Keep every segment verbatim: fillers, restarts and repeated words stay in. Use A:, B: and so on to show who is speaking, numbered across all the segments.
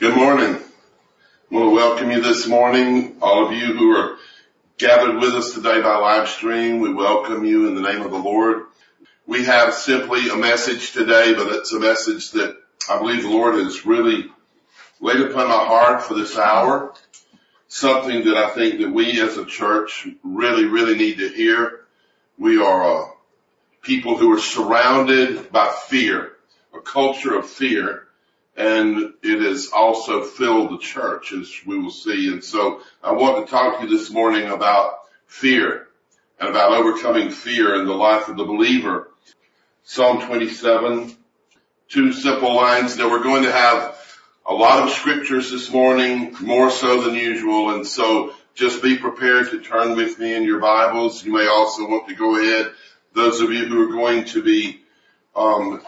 A: Good morning. I want to welcome you this morning, all of you who are gathered with us today by live stream. We welcome you in the name of the Lord. We have simply a message today, but it's a message that I believe the Lord has really laid upon my heart for this hour. Something that I think that we as a church really, really need to hear. We are uh, people who are surrounded by fear, a culture of fear. And it has also filled the church, as we will see. And so I want to talk to you this morning about fear and about overcoming fear in the life of the believer. Psalm twenty-seven, two simple lines. Now we're going to have a lot of scriptures this morning, more so than usual. And so just be prepared to turn with me in your Bibles. You may also want to go ahead. Those of you who are going to be, um,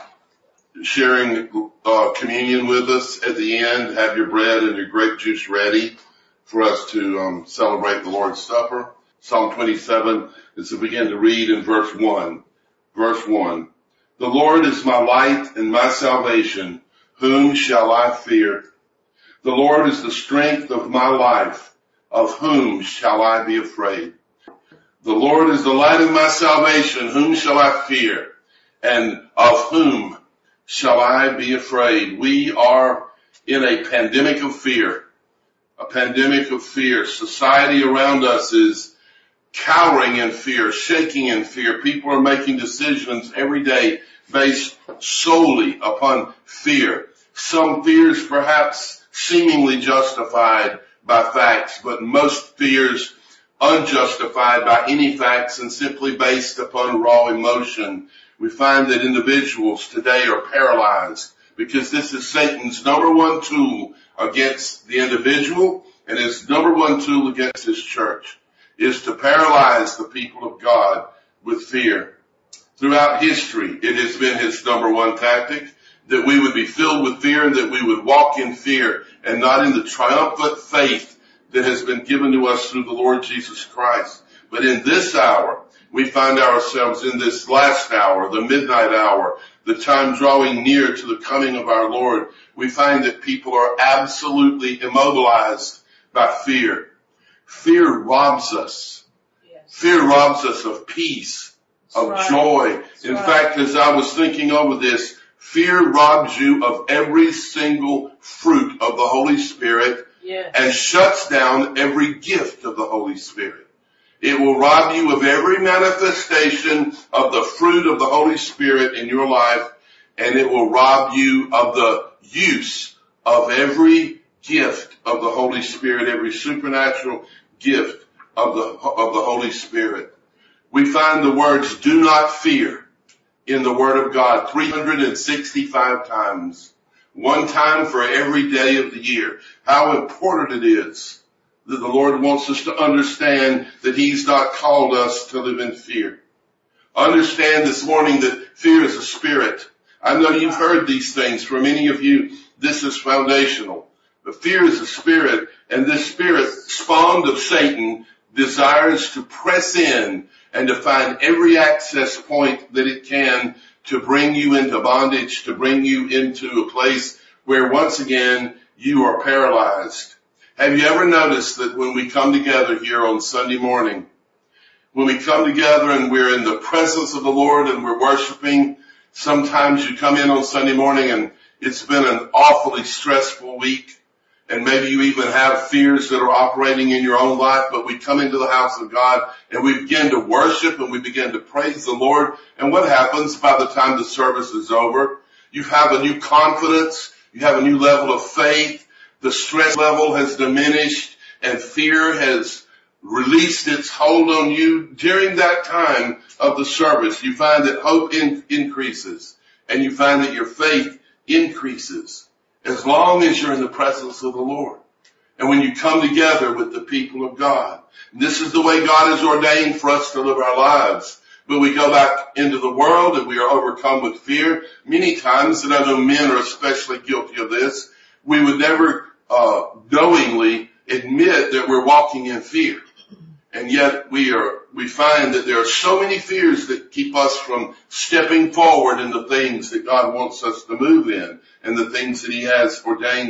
A: sharing uh, communion with us at the end, have your bread and your grape juice ready for us to um, celebrate the Lord's Supper. Psalm twenty-seven is to begin to read in verse one. Verse one. The Lord is my light and my salvation. Whom shall I fear? The Lord is the strength of my life. Of whom shall I be afraid? The Lord is the light of my salvation. Whom shall I fear? And of whom shall I be afraid? We are in a pandemic of fear, a pandemic of fear. Society around us is cowering in fear, shaking in fear. People are making decisions every day based solely upon fear. Some fears perhaps seemingly justified by facts, but most fears unjustified by any facts and simply based upon raw emotion. We find that individuals today are paralyzed because this is Satan's number one tool against the individual, and his number one tool against his church is to paralyze the people of God with fear. Throughout history, it has been his number one tactic, that we would be filled with fear and that we would walk in fear and not in the triumphant faith that has been given to us through the Lord Jesus Christ. But in this hour, we find ourselves in this last hour, the midnight hour, the time drawing near to the coming of our Lord. We find that people are absolutely immobilized by fear. Fear robs us. Yes. Fear robs us of peace, That's of right. joy. That's in right. fact, as I was thinking over this, fear robs you of every single fruit of the Holy Spirit yes. and shuts down every gift of the Holy Spirit. It will rob you of every manifestation of the fruit of the Holy Spirit in your life, and it will rob you of the use of every gift of the Holy Spirit, every supernatural gift of the, of the Holy Spirit. We find the words "do not fear" in the Word of God three hundred sixty-five times, one time for every day of the year. How important it is that the Lord wants us to understand that He's not called us to live in fear. Understand this morning that fear is a spirit. I know you've heard these things. For many of you, this is foundational. But fear is a spirit, and this spirit, spawned of Satan, desires to press in and to find every access point that it can to bring you into bondage, to bring you into a place where once again you are paralyzed. Have you ever noticed that when we come together here on Sunday morning, when we come together and we're in the presence of the Lord and we're worshiping, sometimes you come in on Sunday morning and it's been an awfully stressful week, and maybe you even have fears that are operating in your own life, but we come into the house of God and we begin to worship and we begin to praise the Lord. And what happens by the time the service is over? You have a new confidence. You have a new level of faith. The stress level has diminished and fear has released its hold on you. During that time of the service, you find that hope in- increases and you find that your faith increases as long as you're in the presence of the Lord. And when you come together with the people of God, this is the way God has ordained for us to live our lives. But we go back into the world and we are overcome with fear. Many times, and I know men are especially guilty of this, we would never uh knowingly admit that we're walking in fear. And yet we are, we find that there are so many fears that keep us from stepping forward in the things that God wants us to move in and the things that He has ordained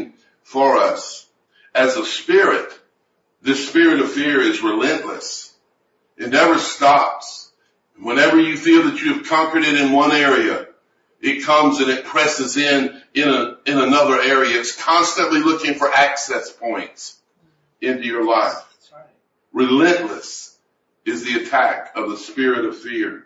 A: for us. As a spirit, this spirit of fear is relentless. It never stops. Whenever you feel that you've conquered it in one area, it comes and it presses in in, a, in another area. It's constantly looking for access points into your life.
B: That's right.
A: Relentless is the attack of the spirit of fear.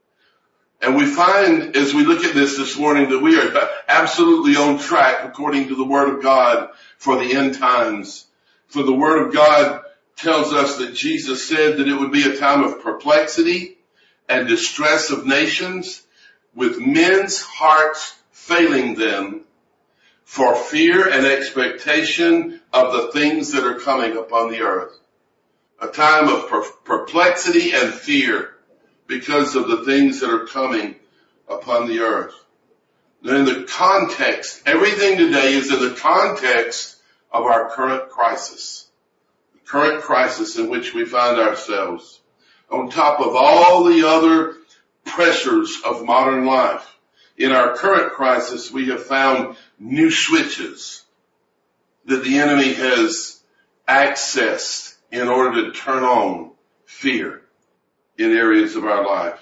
A: And we find, as we look at this this morning, that we are absolutely on track according to the Word of God for the end times. For the Word of God tells us that Jesus said that it would be a time of perplexity and distress of nations, with men's hearts failing them for fear and expectation of the things that are coming upon the earth. A time of per- perplexity and fear because of the things that are coming upon the earth. Then in the context, everything today is in the context of our current crisis. The current crisis in which we find ourselves. On top of all the other pressures of modern life, in our current crisis, we have found new switches that the enemy has accessed in order to turn on fear in areas of our life.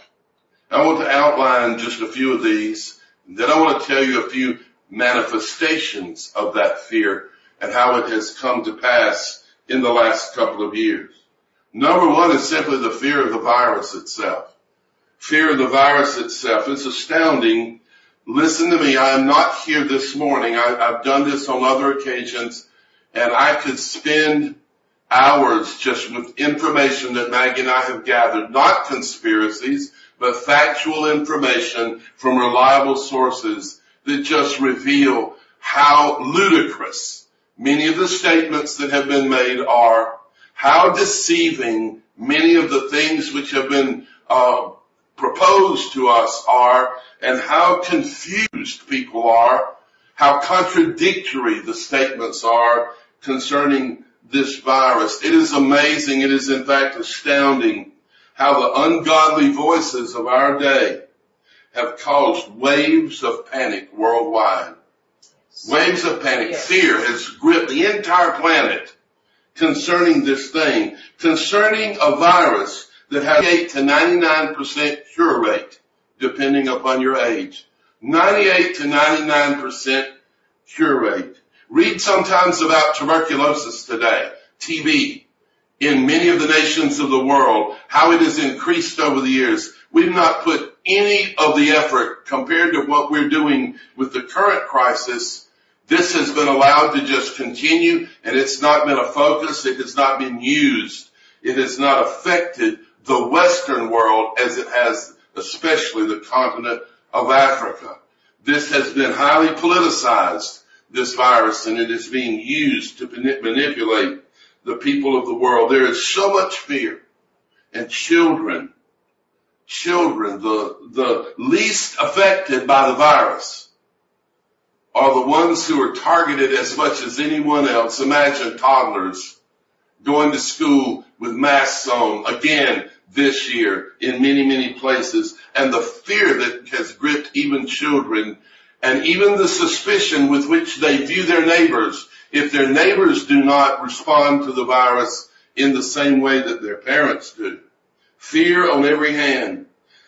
A: I want to outline just a few of these, and then I want to tell you a few manifestations of that fear and how it has come to pass in the last couple of years. Number one is simply the fear of the virus itself. Fear of the virus itself. It's astounding. Listen to me. I am not here this morning. I, I've done this on other occasions, and I could spend hours just with information that Maggie and I have gathered, not conspiracies, but factual information from reliable sources that just reveal how ludicrous many of the statements that have been made are, how deceiving many of the things which have been uh, proposed to us are, and how confused people are, how contradictory the statements are concerning this virus. It is amazing. It is in fact astounding how the ungodly voices of our day have caused waves of panic worldwide. Waves of panic.
B: Yes.
A: Fear has gripped the entire planet concerning this thing, concerning a virus that has eight to ninety-nine percent cure rate, depending upon your age. ninety-eight to ninety-nine percent cure rate. Read sometimes about tuberculosis today, T B, in many of the nations of the world, how it has increased over the years. We've not put any of the effort compared to what we're doing with the current crisis. This has been allowed to just continue, and it's not been a focus. It has not been used. It has not affected the Western world as it has especially the continent of Africa. This has been highly politicized, this virus, and it is being used to manipulate the people of the world. There is so much fear. And children, children, the, the least affected by the virus, are the ones who are targeted as much as anyone else. Imagine toddlers going to school with masks on again this year in many, many places, and the fear that has gripped even children, and even the suspicion with which they view their neighbors if their neighbors do not respond to the virus in the same way that their parents do. Fear on every hand.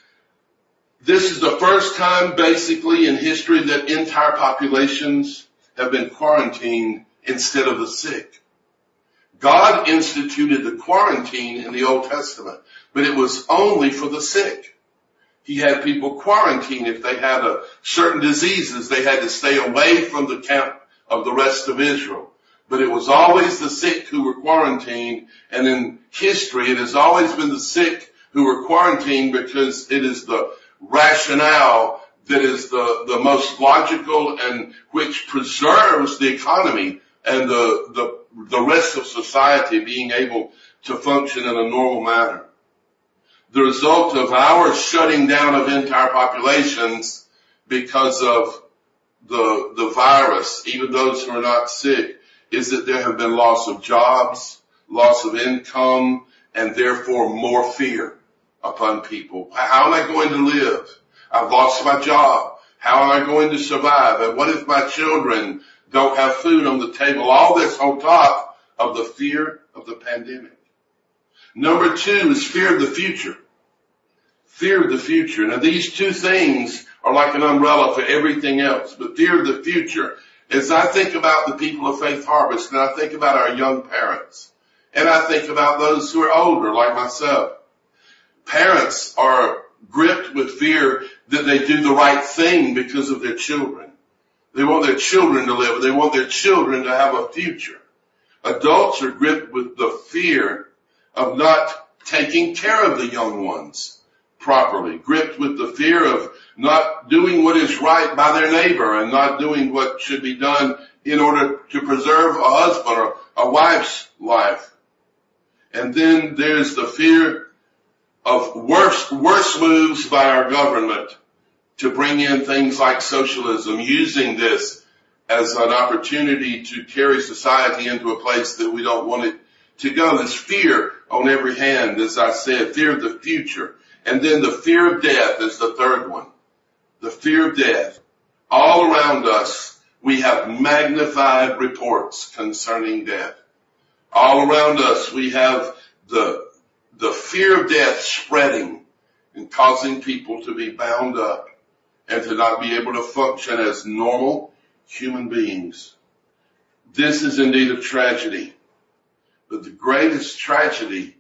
A: This is the first time basically in history that entire populations have been quarantined instead of the sick. God instituted the quarantine in the Old Testament, but it was only for the sick. He had people quarantined if they had a certain diseases. They had to stay away from the camp of the rest of Israel. But it was always the sick who were quarantined, and in history it has always been the sick who were quarantined because it is the rationale that is the, the most logical and which preserves the economy and the, the, the rest of society being able to function in a normal manner. The result of our shutting down of entire populations because of the, the virus, even those who are not sick, is that there have been loss of jobs, loss of income, and therefore more fear upon people. How am I going to live? I've lost my job. How am I going to survive? And what if my children don't have food on the table. All this on top of the fear of the pandemic. Number two is fear of the future. Fear of the future. Now these two things are like an umbrella for everything else, but fear of the future. As I think about the people of Faith Harvest, and I think about our young parents, and I think about those who are older like myself, parents are gripped with fear that they do the right thing because of their children. They want their children to live. They want their children to have a future. Adults are gripped with the fear of not taking care of the young ones properly, gripped with the fear of not doing what is right by their neighbor and not doing what should be done in order to preserve a husband or a wife's life. And then there's the fear of worse, worse moves by our government to bring in things like socialism, using this as an opportunity to carry society into a place that we don't want it to go. There's fear on every hand, as I said, fear of the future. And then the fear of death is the third one. The fear of death. All around us, we have magnified reports concerning death. All around us, we have the, the fear of death spreading and causing people to be bound up and to not be able to function as normal human beings. This is indeed a tragedy. But the greatest tragedy,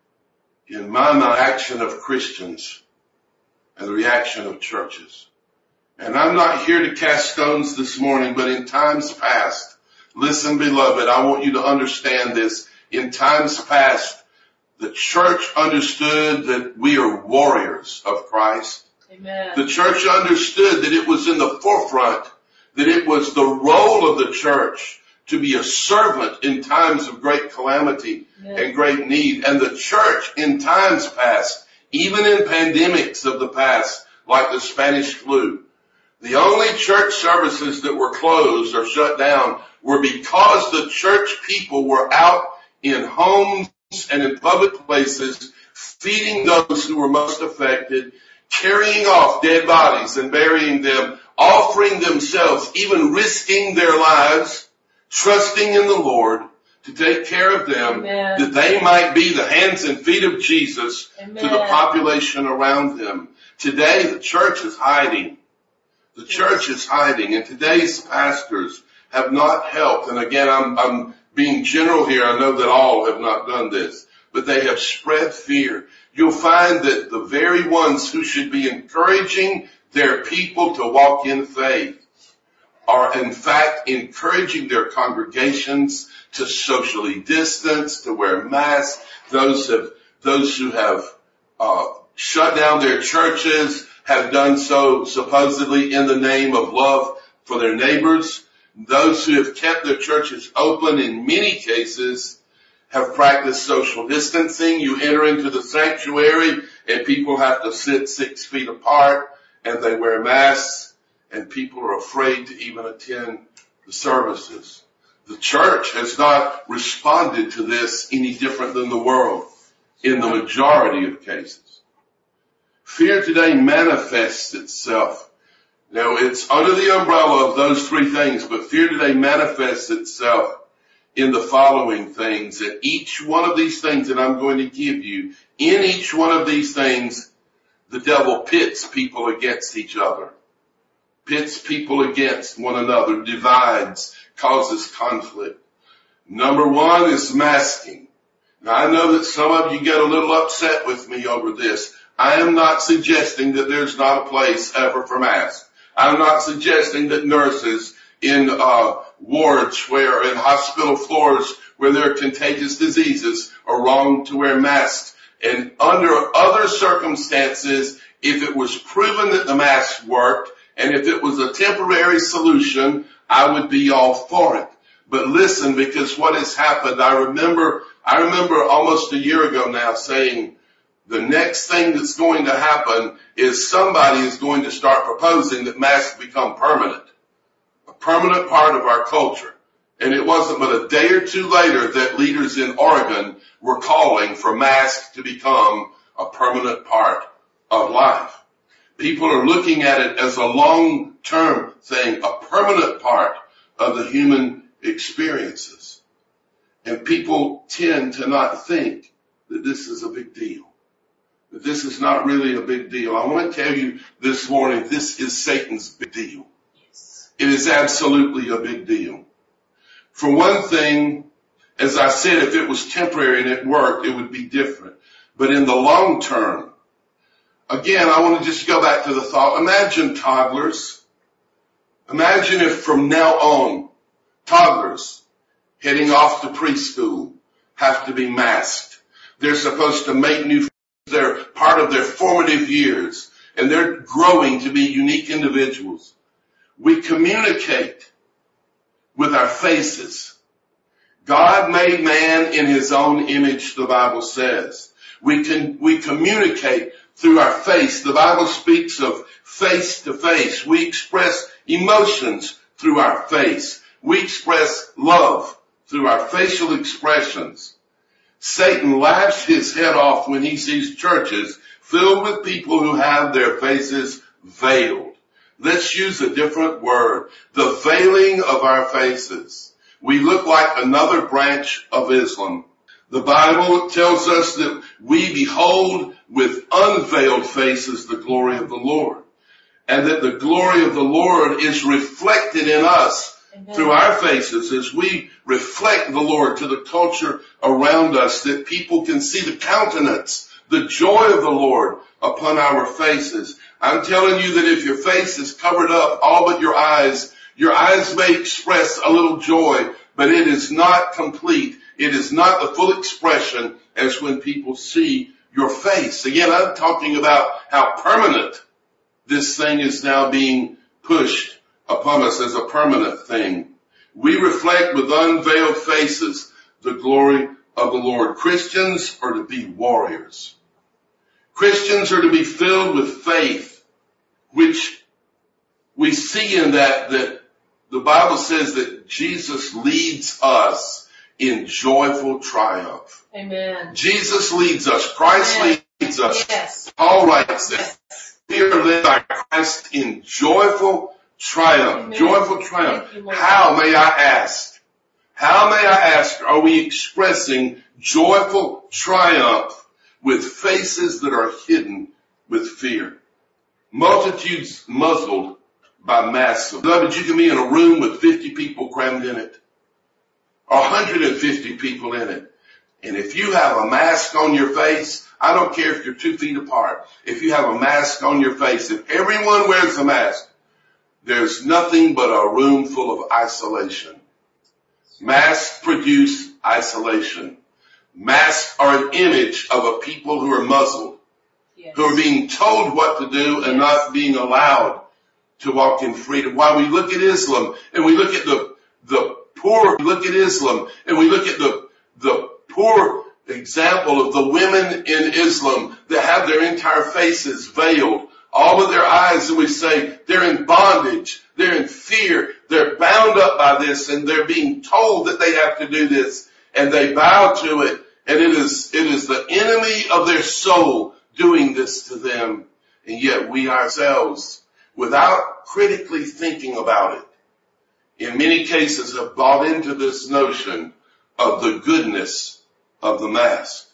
A: in my mind, action of Christians and the reaction of churches. And I'm not here to cast stones this morning, but in times past, listen, beloved, I want you to understand this. In times past, the church understood that we are warriors of Christ.
B: Amen.
A: The church understood that it was in the forefront, that it was the role of the church to be a servant in times of great calamity yes. and great need. And the church in times past, even in pandemics of the past, like the Spanish flu, the only church services that were closed or shut down were because the church people were out in homes and in public places, feeding those who were most affected, carrying off dead bodies and burying them, offering themselves, even risking their lives, trusting in the Lord to take care of them, Amen. That they might be the hands and feet of Jesus Amen. To the population around them. Today, the church is hiding. The church is hiding, and today's pastors have not helped. And again, I'm, I'm being general here. I know that all have not done this, but they have spread fear. You'll find that the very ones who should be encouraging their people to walk in faith are in fact encouraging their congregations to socially distance, to wear masks. Those have, those who have, uh, shut down their churches have done so supposedly in the name of love for their neighbors. Those who have kept their churches open in many cases have practiced social distancing. You enter into the sanctuary and people have to sit six feet apart and they wear masks and people are afraid to even attend the services. The church has not responded to this any different than the world in the majority of cases. Fear today manifests itself. Now, it's under the umbrella of those three things, but fear today manifests itself in the following things. And each one of these things that I'm going to give you, in each one of these things, the devil pits people against each other, pits people against one another, divides, causes conflict. Number one is masking. Now, I know that some of you get a little upset with me over this. I am not suggesting that there's not a place ever for masks. I'm not suggesting that nurses in uh wards where, in hospital floors where there are contagious diseases are wrong to wear masks. And under other circumstances, if it was proven that the mask worked and if it was a temporary solution, I would be all for it. But listen, because what has happened, I remember, I remember almost a year ago now saying, the next thing that's going to happen is somebody is going to start proposing that masks become permanent, a permanent part of our culture. And it wasn't but a day or two later that leaders in Oregon were calling for masks to become a permanent part of life. People are looking at it as a long-term thing, a permanent part of the human experiences. And people tend to not think that this is a big deal. That this is not really a big deal. I want to tell you this morning, this is Satan's big deal. Yes. It is absolutely a big deal. For one thing, as I said, if it was temporary and it worked, it would be different. But in the long term, again, I want to just go back to the thought. Imagine toddlers. Imagine if from now on, toddlers heading off to preschool have to be masked. They're supposed to make new friends. They're part of their formative years, and they're growing to be unique individuals. We communicate with our faces. God made man in his own image, the Bible says. We can, we communicate through our face. The Bible speaks of face to face. We express emotions through our face. We express love through our facial expressions. Satan laughs his head off when he sees churches filled with people who have their faces veiled. Let's use a different word. The veiling of our faces. We look like another branch of Islam. The Bible tells us that we behold with unveiled faces the glory of the Lord. And that the glory of the Lord is reflected in us through our faces as we reflect the Lord to the culture around us, that people can see the countenance, the joy of the Lord upon our faces. I'm telling you that if your face is covered up, all but your eyes, your eyes may express a little joy, but it is not complete. It is not the full expression as when people see your face. Again, I'm talking about how permanent this thing is now being pushed upon us as a permanent thing. We reflect with unveiled faces the glory of the Lord. Christians are to be warriors. Christians are to be filled with faith, which we see in that, that the Bible says that Jesus leads us in joyful triumph. Amen. Jesus leads us. Christ Amen. leads us. Yes. Paul writes that yes. we are led by Christ in joyful triumph. Amen. Joyful triumph. You, How, may I ask? How, may I ask, are we expressing joyful triumph with faces that are hidden with fear? Multitudes muzzled by masks. Beloved, you can be in a room with fifty people crammed in it, or one hundred fifty people in it. And if you have a mask on your face, I don't care if you're two feet apart. If you have a mask on your face, if everyone wears a mask, there's nothing but a room full of isolation. Masks produce isolation. Masks are an image of a people who are muzzled, yes. who are being told what to do and yes. not being allowed to walk in freedom. While we look at Islam and we look at the, the poor, we look at Islam and we look at the, the poor example of the women in Islam that have their entire faces veiled, all of their eyes, and we say they're in bondage, they're in fear, they're bound up by this, and they're being told that they have to do this, and they bow to it, and it is, it is the enemy of their soul doing this to them. And yet we ourselves, without critically thinking about it, in many cases have bought into this notion of the goodness of the mask.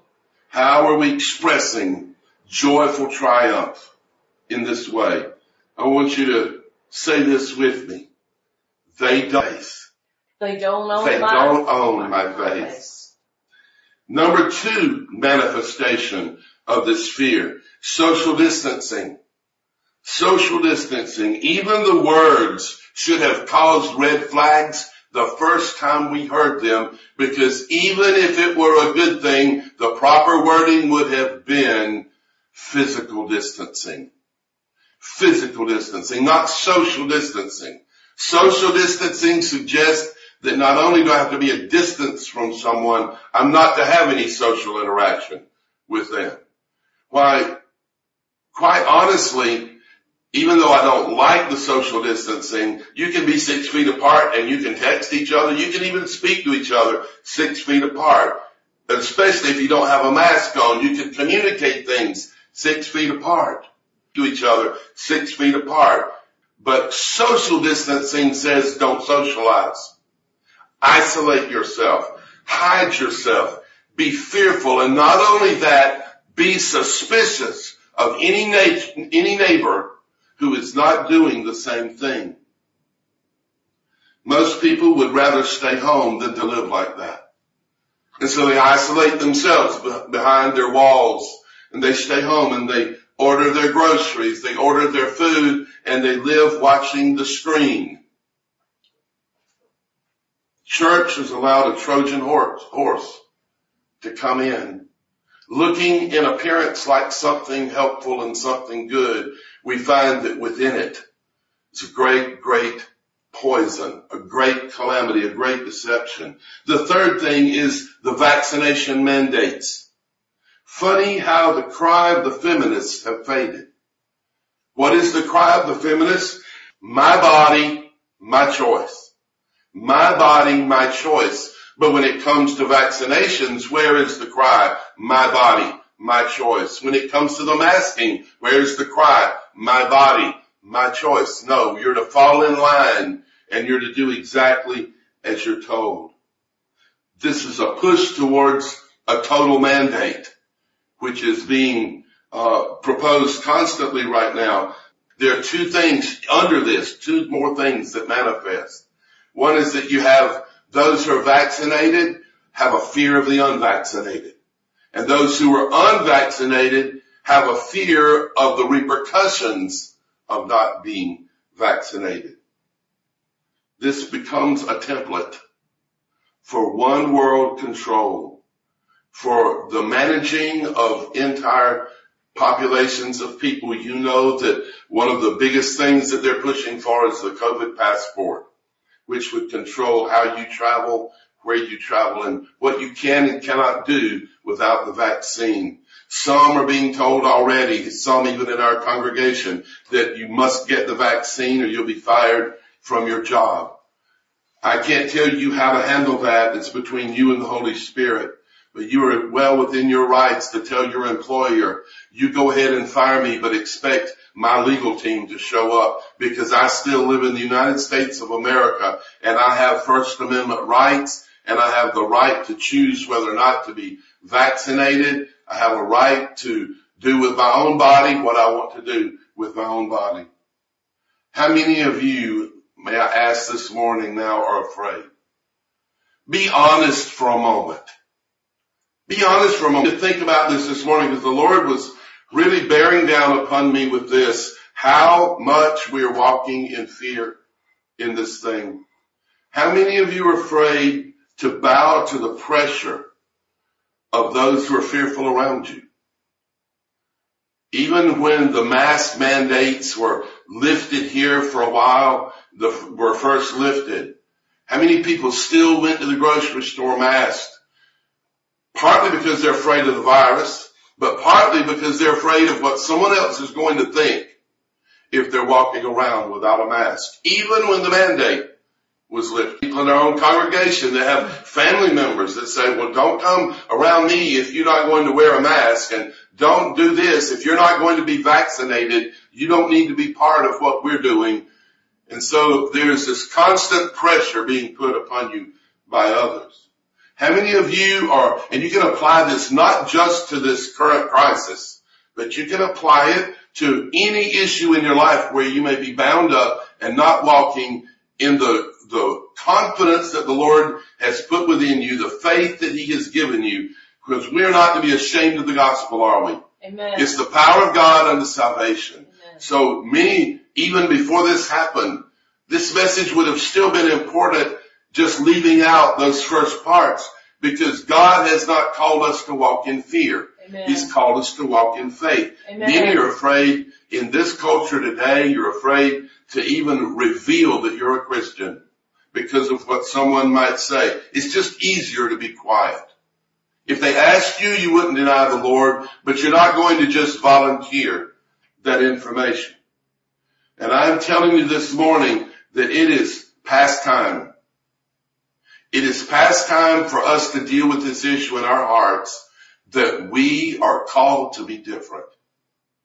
A: How are we expressing joyful triumph in this way? I want you to say this with me. They don't.
B: They don't own
A: they
B: my,
A: don't own my face. face. Number two manifestation of this fear, social distancing. Social distancing. Even the words should have caused red flags the first time we heard them, because even if it were a good thing, the proper wording would have been physical distancing. Physical distancing, not social distancing. Social distancing suggests that not only do I have to be a distance from someone, I'm not to have any social interaction with them. Why, quite honestly, even though I don't like the social distancing, you can be six feet apart and you can text each other. You can even speak to each other six feet apart. Especially if you don't have a mask on, you can communicate things six feet apart to each other, six feet apart. But social distancing says don't socialize. Isolate yourself. Hide yourself. Be fearful. And not only that, be suspicious of any, na- any neighbor who is not doing the same thing. Most people would rather stay home than to live like that. And so they isolate themselves behind their walls, and they stay home and they order their groceries, they order their food, and they live watching the screen. Church has allowed a Trojan horse, horse to come in, looking in appearance like something helpful and something good. We find that within it is a great, great poison, a great calamity, a great deception. The third thing is the vaccination mandates. Funny how the cry of the feminists have faded. What is the cry of the feminists? My body, my choice. My body, my choice. But when it comes to vaccinations, where is the cry? My body, my choice. When it comes to the masking, where is the cry? My body, my choice. No, you're to fall in line and you're to do exactly as you're told. This is a push towards a total mandate, which is being uh proposed constantly right now. There are two things under this, two more things that manifest. One is that you have those who are vaccinated have a fear of the unvaccinated. And those who are unvaccinated have a fear of the repercussions of not being vaccinated. This becomes a template for one world control, for the managing of entire populations of people. You know that one of the biggest things that they're pushing for is the COVID passport, which would control how you travel, where you travel, and what you can and cannot do without the vaccine. Some are being told already, some even in our congregation, that you must get the vaccine or you'll be fired from your job. I can't tell you how to handle that. It's between you and the Holy Spirit. But you are well within your rights to tell your employer, you go ahead and fire me, but expect my legal team to show up, because I still live in the United States of America and I have First Amendment rights, and I have the right to choose whether or not to be vaccinated. I have a right to do with my own body what I want to do with my own body. How many of you, may I ask this morning now, are afraid? Be honest for a moment. Be honest for a moment. Think about this this morning, because the Lord was really bearing down upon me with this, how much we are walking in fear in this thing. How many of you are afraid to bow to the pressure of those who are fearful around you? Even when the mask mandates were lifted here for a while, the, were first lifted, how many people still went to the grocery store masked? Partly because they're afraid of the virus, but partly because they're afraid of what someone else is going to think if they're walking around without a mask. Even when the mandate was lifted, people in our own congregation that have family members that say, well, don't come around me if you're not going to wear a mask, and don't do this if you're not going to be vaccinated. You don't need to be part of what we're doing. And so there's this constant pressure being put upon you by others. How many of you are, and you can apply this not just to this current crisis, but you can apply it to any issue in your life where you may be bound up and not walking in the, the confidence that the Lord has put within you, the faith that He has given you, because we're not to be ashamed of the gospel, are we?
B: Amen.
A: It's the power of God unto salvation.
B: Amen.
A: So many, even before this happened, this message would have still been important, just leaving out those first parts, because God has not called us to walk in fear.
B: Amen.
A: He's called us to walk in faith.
B: Amen.
A: Many are afraid in this culture today. You're afraid to even reveal that you're a Christian because of what someone might say. It's just easier to be quiet. If they asked you, you wouldn't deny the Lord, but you're not going to just volunteer that information. And I'm telling you this morning that it is past time. It is past time for us to deal with this issue in our hearts, that we are called to be different.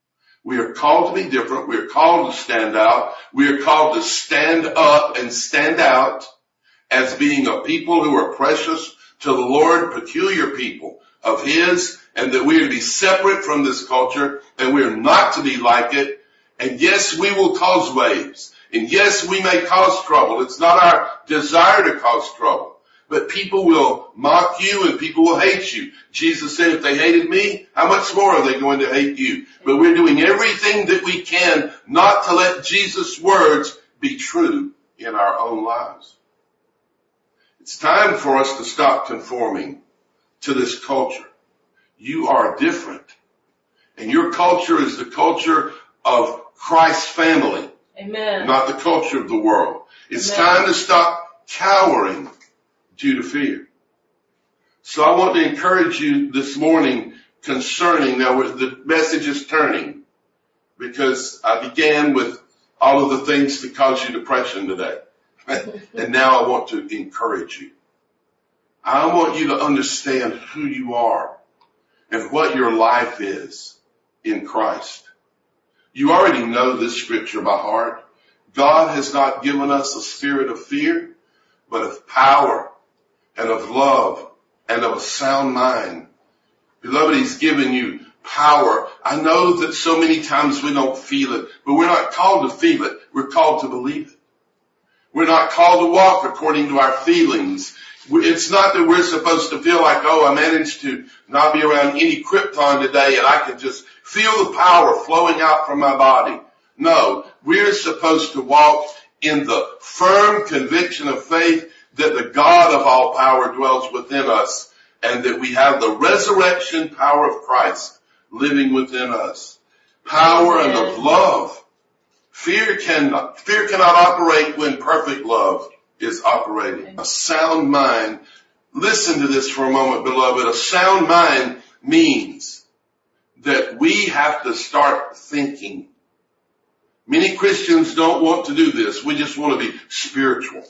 A: We are called to be different. We are called to stand out. We are called to stand up and stand out as being a people who are precious to the Lord, peculiar people of His, and that we are to be separate from this culture, and we are not to be like it. And yes, we will cause waves. And yes, we may cause trouble. It's not our desire to cause trouble. But people will mock you and people will hate you. Jesus said, if they hated me, how much more are they going to hate you? But we're doing everything that we can not to let Jesus' words be true in our own lives. It's time for us to stop conforming to this culture. You are different. And your culture is the culture of Christ's family.
B: Amen.
A: Not the culture of the world. It's
B: Amen.
A: time to stop cowering due to fear. So I want to encourage you this morning concerning, now the message is turning, because I began with all of the things that cause you depression today. And now I want to encourage you. I want you to understand who you are and what your life is in Christ. You already know this scripture by heart. God has not given us a spirit of fear, but of power and of love and of a sound mind. Beloved, He's given you power. I know that so many times we don't feel it, but we're not called to feel it. We're called to believe it. We're not called to walk according to our feelings. It's not that we're supposed to feel like, oh, I managed to not be around any krypton today and I can just feel the power flowing out from my body. No, we're supposed to walk in the firm conviction of faith that the God of all power dwells within us and that we have the resurrection power of Christ living within us. Power and of love. Fear cannot, fear cannot operate when perfect love is operating. A sound mind. Listen to this for a moment, beloved. A sound mind means that we have to start thinking. Many Christians don't want to do this. We just want to be spiritual.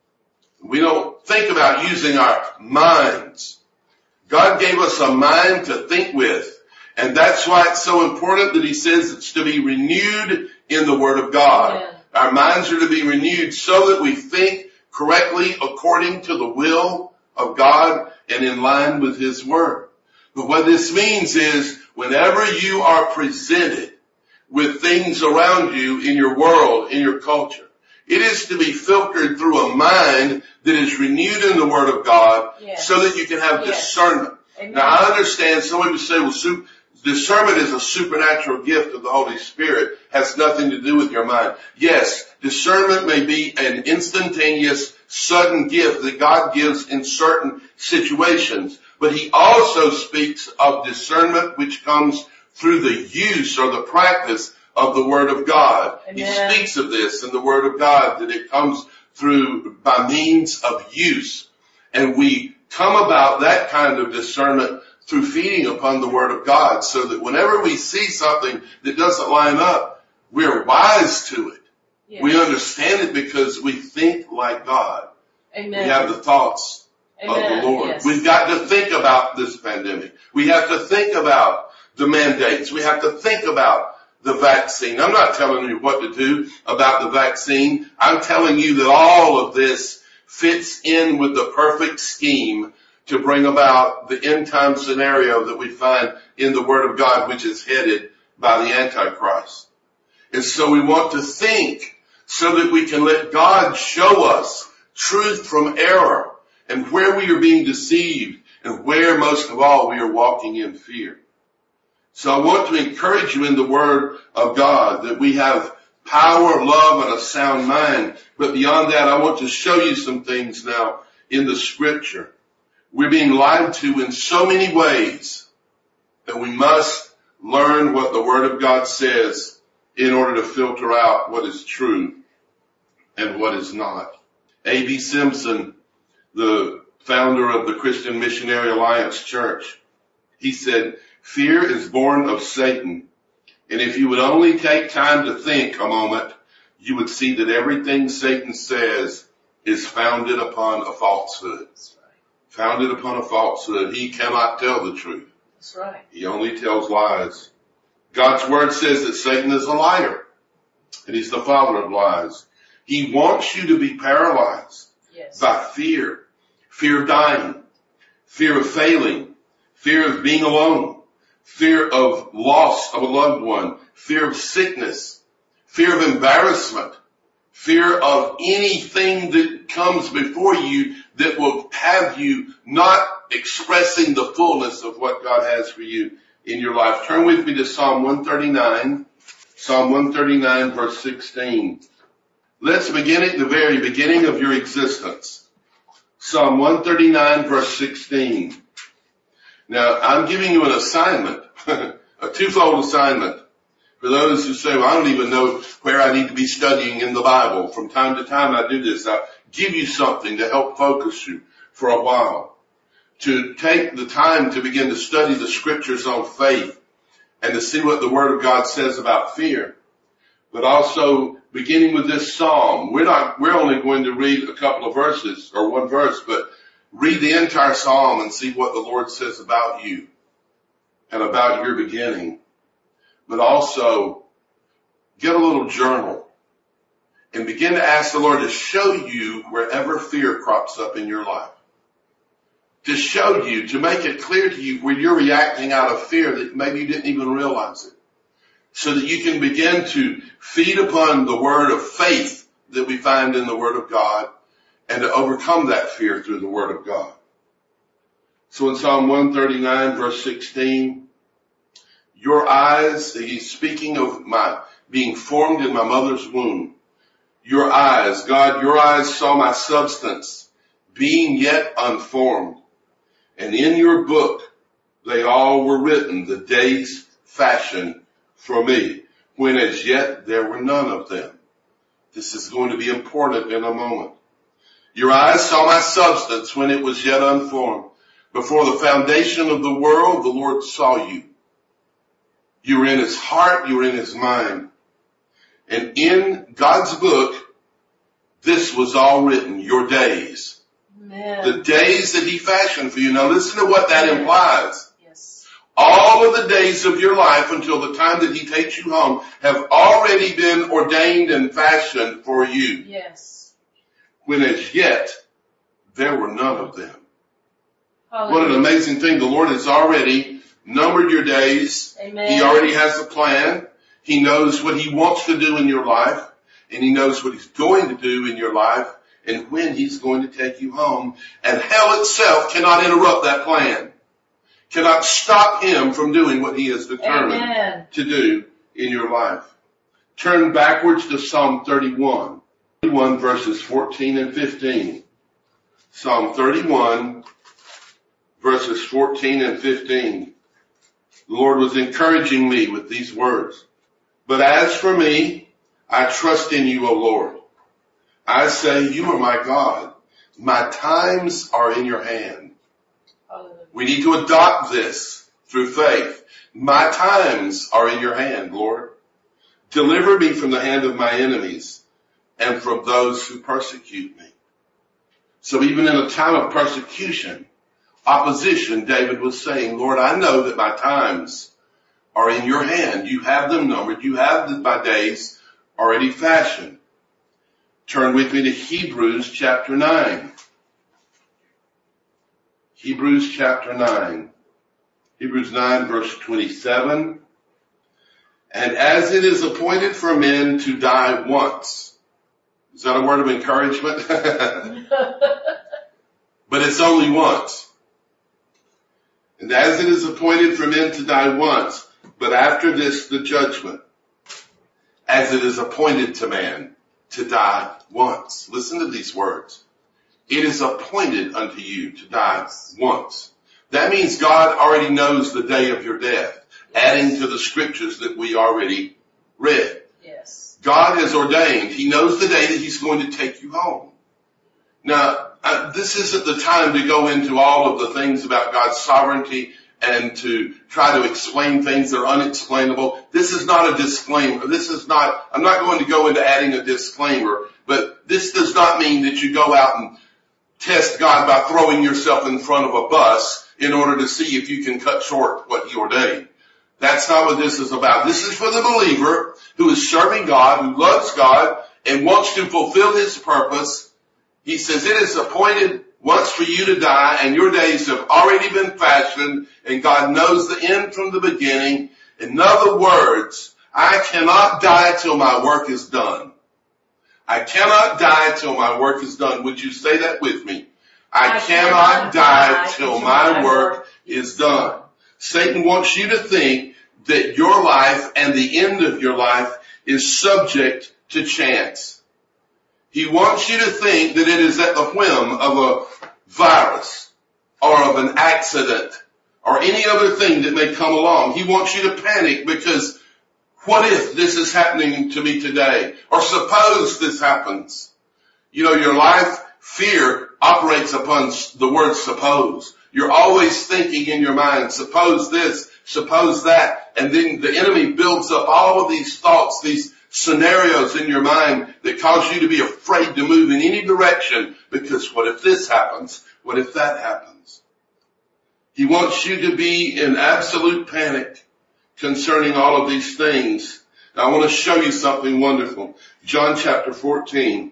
A: We don't think about using our minds. God gave us a mind to think with. And that's why it's so important that He says it's to be renewed in the Word of God. Yeah. Our minds are to be renewed so that we think correctly according to the will of God and in line with His Word. But what this means is whenever you are presented with things around you in your world, in your culture, it is to be filtered through a mind that is renewed in the Word of God, yes, so that you can have yes. discernment. Amen. Now I understand some people say, well, super, discernment is a supernatural gift of the Holy Spirit, has nothing to do with your mind. Yes, discernment may be an instantaneous, sudden gift that God gives in certain situations, but He also speaks of discernment which comes through the use or the practice of the Word of God. Amen. He speaks of this in the Word of God, that it comes through by means of use. And we come about that kind of discernment through feeding upon the Word of God, so that whenever we see something that doesn't line up, we're wise to it. Yes. We understand it because we think like God. Amen. We have the thoughts Amen. Of the Lord. Yes. We've got to think about this pandemic. We have to think about the mandates. We have to think about the vaccine. I'm not telling you what to do about the vaccine. I'm telling you that all of this fits in with the perfect scheme to bring about the end time scenario that we find in the Word of God, which is headed by the Antichrist. And so we want to think so that we can let God show us truth from error and where we are being deceived and where most of all we are walking in fear. So I want to encourage you in the Word of God that we have power, love, and a sound mind. But beyond that, I want to show you some things now in the Scripture. We're being lied to in so many ways that we must learn what the Word of God says in order to filter out what is true and what is not. A B Simpson, the founder of the Christian Missionary Alliance Church, he said, fear is born of Satan. And if you would only take time to think a moment, you would see that everything Satan says is founded upon a falsehood. That's right. Founded upon a falsehood. He cannot tell the truth. That's right. He only tells lies. God's word says that Satan is a liar and he's the father of lies. He wants you to be paralyzed yes. by fear, fear of dying, fear of failing, fear of being alone, fear of loss of a loved one, fear of sickness, fear of embarrassment, fear of anything that comes before you that will have you not expressing the fullness of what God has for you in your life. Turn with me to Psalm one thirty-nine, Psalm one thirty-nine verse sixteen. Let's begin at the very beginning of your existence. Psalm one thirty-nine verse sixteen. Now, I'm giving you an assignment, a twofold assignment. For those who say, well, I don't even know where I need to be studying in the Bible. From time to time I do this. I give you something to help focus you for a while. To take the time to begin to study the scriptures on faith and to see what the Word of God says about fear. But also beginning with this psalm. We're not, we're only going to read a couple of verses or one verse, but read the entire psalm and see what the Lord says about you and about your beginning. But also get a little journal and begin to ask the Lord to show you wherever fear crops up in your life. To show you, to make it clear to you where you're reacting out of fear that maybe you didn't even realize it. So that you can begin to feed upon the word of faith that we find in the Word of God and to overcome that fear through the Word of God. So in Psalm one thirty-nine verse sixteen, your eyes, he's speaking of my being formed in my mother's womb. Your eyes, God, your eyes saw my substance being yet unformed. And in your book, they all were written, the days fashioned for me, when as yet there were none of them. This is going to be important in a moment. Your eyes saw my substance when it was yet unformed. Before the foundation of the world, the Lord saw you. You were in his heart, you were in his mind. And in God's book, this was all written, your days.
B: Amen.
A: The days that he fashioned for you. Now listen to what that implies.
B: Yes.
A: All of the days of your life until the time that he takes you home have already been ordained and fashioned for you.
B: Yes.
A: When as yet, there were none of them.
B: Hallelujah.
A: What an amazing thing. The Lord has already numbered your days.
B: Amen.
A: He already has a plan. He knows what he wants to do in your life, and he knows what he's going to do in your life and when he's going to take you home. And hell itself cannot interrupt that plan, cannot stop him from doing what he has determined
B: Amen.
A: To do in your life. Turn backwards to Psalm thirty-one, thirty-one verses fourteen and fifteen. Psalm thirty-one verses fourteen and fifteen. The Lord was encouraging me with these words. But as for me, I trust in you, O Lord. I say, you are my God. My times are in your hand.
B: Hallelujah.
A: We need to adopt this through faith. My times are in your hand, Lord. Deliver me from the hand of my enemies and from those who persecute me. So even in a time of persecution, opposition, David was saying, Lord, I know that my times are in your hand. You have them numbered. You have my days already fashioned. Turn with me to Hebrews chapter nine. Hebrews chapter nine. Hebrews nine verse twenty-seven. And as it is appointed for men to die once. Is that a word of encouragement? But it's only once. And as it is appointed for men to die once, but after this the judgment. As it is appointed to man to die once. Listen to these words. It is appointed unto you to die once. That means God already knows the day of your death, adding to the scriptures that we already read.
B: Yes.
A: God has ordained. He knows the day that he's going to take you home. Now, uh, this isn't the time to go into all of the things about God's sovereignty and to try to explain things that are unexplainable. This is not a disclaimer. This is not, I'm not going to go into adding a disclaimer, but this does not mean that you go out and test God by throwing yourself in front of a bus in order to see if you can cut short what he ordained. That's not what this is about. This is for the believer who is serving God, who loves God, and wants to fulfill his purpose. He says it is appointed once for you to die, and your days have already been fashioned, and God knows the end from the beginning. In other words, I cannot die till my work is done. I cannot die till my work is done. Would you say that with me? I, I cannot, cannot die till my work is done. Satan wants you to think that your life and the end of your life is subject to chance. He wants you to think that it is at the whim of a virus or of an accident or any other thing that may come along. He wants you to panic because what if this is happening to me today? Or suppose this happens. You know, your life, fear operates upon the word suppose. You're always thinking in your mind, suppose this, suppose that. And then the enemy builds up all of these thoughts, these scenarios in your mind that cause you to be afraid to move in any direction because what if this happens? What if that happens? He wants you to be in absolute panic concerning all of these things. Now I want to show you something wonderful. John chapter fourteen,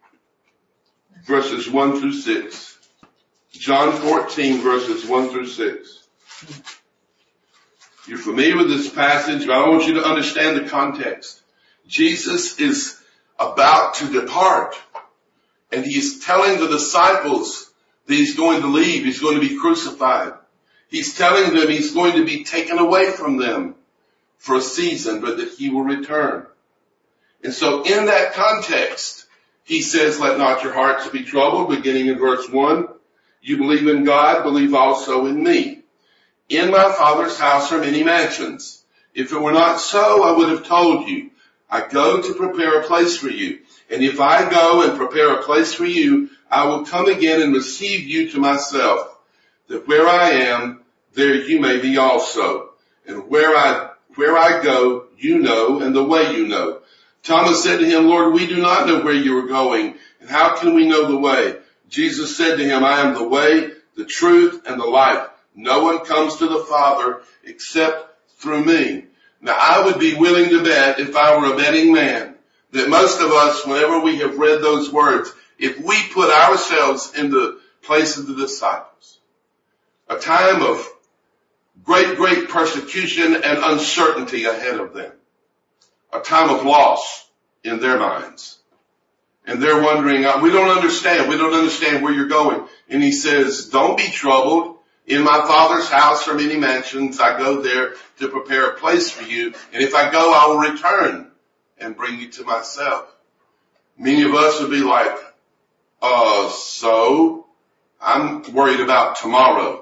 A: verses one through six. John fourteen, verses one through six. You're familiar with this passage, but I want you to understand the context. Jesus is about to depart, and he's telling the disciples that he's going to leave. He's going to be crucified. He's telling them he's going to be taken away from them for a season, but that he will return. And so in that context, he says, let not your hearts be troubled, beginning in verse one. You believe in God, believe also in me. In my Father's house are many mansions. If it were not so, I would have told you. I go to prepare a place for you. And if I go and prepare a place for you, I will come again and receive you to myself, that where I am, there you may be also. And where I, where I go, you know, and the way you know. Thomas said to him, Lord, we do not know where you are going, and how can we know the way? Jesus said to him, I am the way, the truth, and the life. No one comes to the Father except through me. Now, I would be willing to bet, if I were a betting man, that most of us, whenever we have read those words, if we put ourselves in the place of the disciples, a time of great, great persecution and uncertainty ahead of them, a time of loss in their minds. And they're wondering, we don't understand, we don't understand where you're going. And he says, don't be troubled. In my Father's house are many mansions. I go there to prepare a place for you. And if I go, I will return and bring you to myself. Many of us would be like, uh, so I'm worried about tomorrow.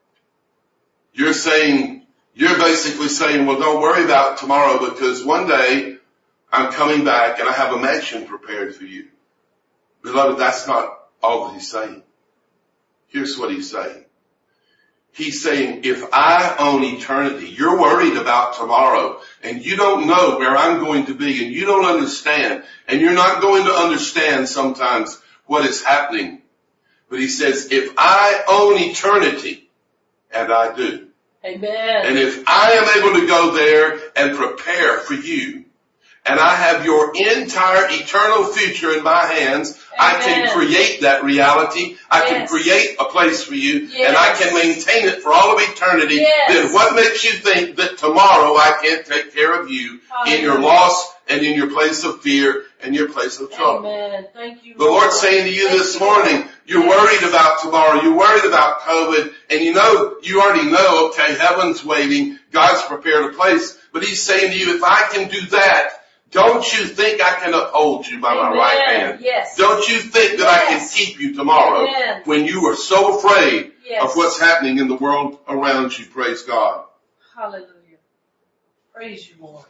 A: You're saying, you're basically saying, well, don't worry about tomorrow because one day I'm coming back and I have a mansion prepared for you. Beloved, that's not all that he's saying. Here's what he's saying. He's saying, if I own eternity, you're worried about tomorrow and you don't know where I'm going to be and you don't understand and you're not going to understand sometimes what is happening. But he says, if I own eternity, and I do.
B: Amen.
A: And if I am able to go there and prepare for you, and I have your entire eternal future in my hands, Amen. I can create that reality. I yes. can create a place for you, yes. and I can maintain it for all of eternity. Yes. Then what makes you think that tomorrow I can't take care of you Hallelujah. In your loss and in your place of fear and your place of trouble?
B: Amen. Thank you,
A: the Lord's saying to you Thank this morning, you. You're yes. worried about tomorrow. You're worried about COVID, and you know, you already know, okay, heaven's waiting. God's prepared a place. But he's saying to you, if I can do that, don't you think I can uphold you by Amen. My right hand?
B: Yes.
A: Don't you think that yes. I can keep you tomorrow Amen. When you are so afraid yes. of what's happening in the world around you? Praise God.
B: Hallelujah. Praise you, Lord.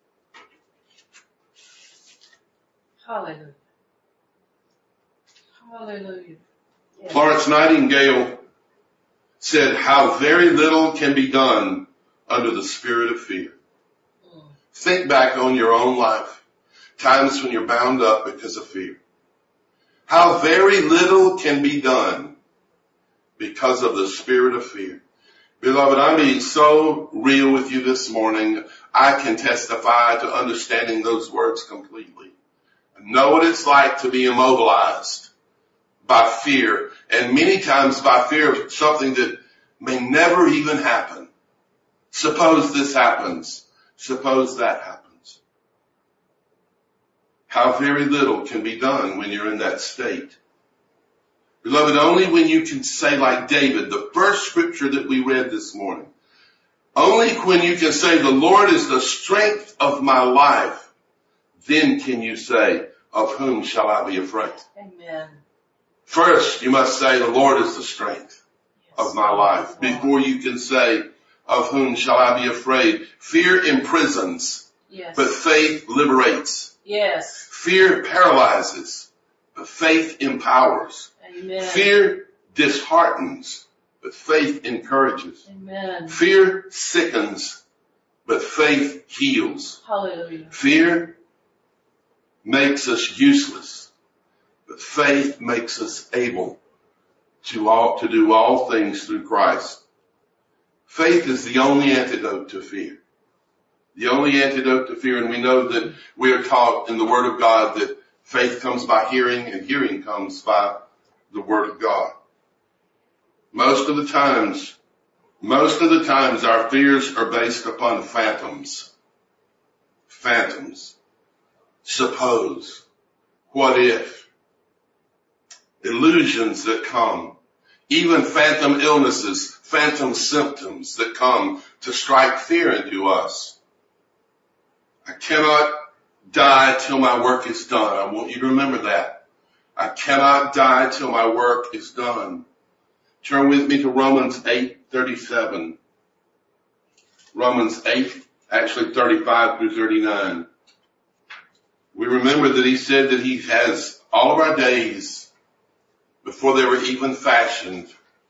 B: Hallelujah. Hallelujah. Yes.
A: Florence Nightingale said, how very little can be done under the spirit of fear. Think back on your own life, times when you're bound up because of fear. How very little can be done because of the spirit of fear. Beloved, I'm being so real with you this morning. I can testify to understanding those words completely. I know what it's like to be immobilized by fear, and many times by fear of something that may never even happen. Suppose this happens. Suppose that happens. How very little can be done when you're in that state. Beloved, only when you can say like David, the first scripture that we read this morning, only when you can say the Lord is the strength of my life, then can you say, of whom shall I be afraid?
B: Amen.
A: First, you must say the Lord is the strength
B: Yes.
A: of my life before you can say, of whom shall I be afraid? Fear imprisons,
B: Yes.
A: but faith liberates.
B: Yes.
A: Fear paralyzes, but faith empowers.
B: Amen.
A: Fear disheartens, but faith encourages.
B: Amen.
A: Fear sickens, but faith heals.
B: Hallelujah.
A: Fear makes us useless, but faith makes us able to all, to do all things through Christ. Faith is the only antidote to fear. The only antidote to fear, and we know that we are taught in the Word of God that faith comes by hearing and hearing comes by the Word of God. Most of the times, most of the times our fears are based upon phantoms. Phantoms. Suppose. What if? Illusions that come. Even phantom illnesses, phantom symptoms that come to strike fear into us. I cannot die till my work is done. I want you to remember that. I cannot die till my work is done. Turn with me to Romans eight thirty-seven. Romans eight, actually thirty-five through thirty-nine. We remember that he said that he has all of our days before they were even fashioned.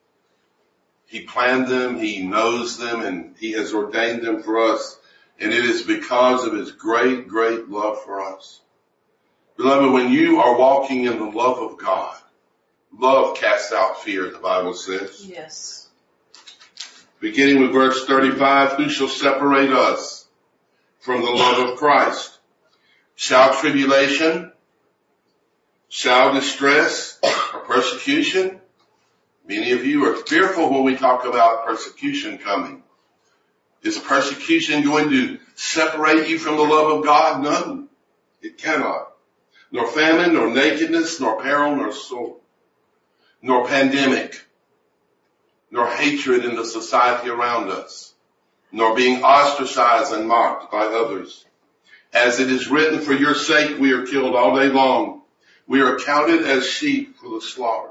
A: He planned them, he knows them, and he has ordained them for us. And it is because of his great, great love for us. Beloved, when you are walking in the love of God, love casts out fear, the Bible says.
B: Yes.
A: Beginning with verse thirty-five, who shall separate us from the love of Christ? Shall tribulation, shall distress, or persecution? Many of you are fearful when we talk about persecution coming. Is persecution going to separate you from the love of God? No, it cannot. Nor famine, nor nakedness, nor peril, nor sword, nor pandemic, nor hatred in the society around us, nor being ostracized and mocked by others. As it is written, for your sake we are killed all day long. We are counted as sheep for the slaughter.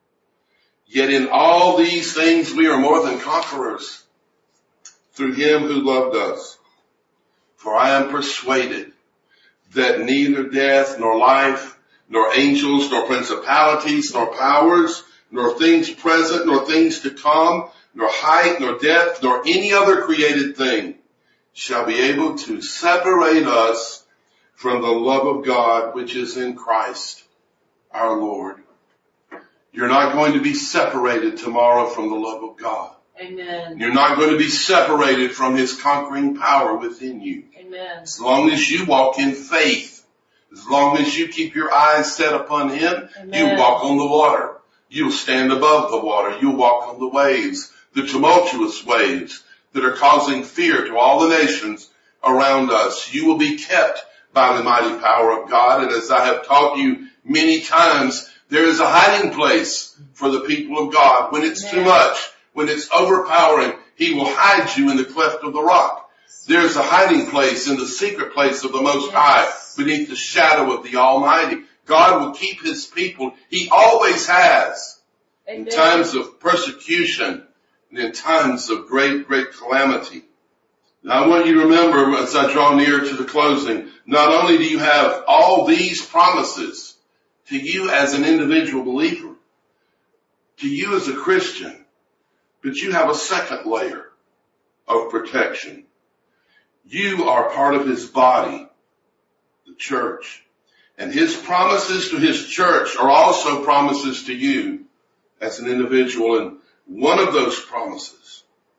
A: Yet in all these things we are more than conquerors through him who loved us. For I am persuaded that neither death, nor life, nor angels, nor principalities, nor powers, nor things present, nor things to come, nor height, nor depth, nor any other created thing shall be able to separate us from the love of God which is in Christ our Lord. You're not going to be separated tomorrow from the love of God.
B: Amen.
A: You're not going to be separated from his conquering power within you.
B: Amen.
A: As long as you walk in faith, as long as you keep your eyes set upon him,
B: Amen.
A: you walk on the water. You'll stand above the water. You'll walk on the waves, the tumultuous waves that are causing fear to all the nations around us. You will be kept by the mighty power of God. And as I have taught you many times, there is a hiding place for the people of God. When it's too much, when it's overpowering, he will hide you in the cleft of the rock. There's a hiding place in the secret place of the Most High, beneath the shadow of the Almighty. God will keep his people. He always has.
B: Amen.
A: In times of persecution and in times of great, great calamity. Now I want you to remember, as I draw near to the closing, not only do you have all these promises to you as an individual believer, to you as a Christian, but you have a second layer of protection. You are part of his body, the church. And his promises to his church are also promises to you as an individual. And one of those promises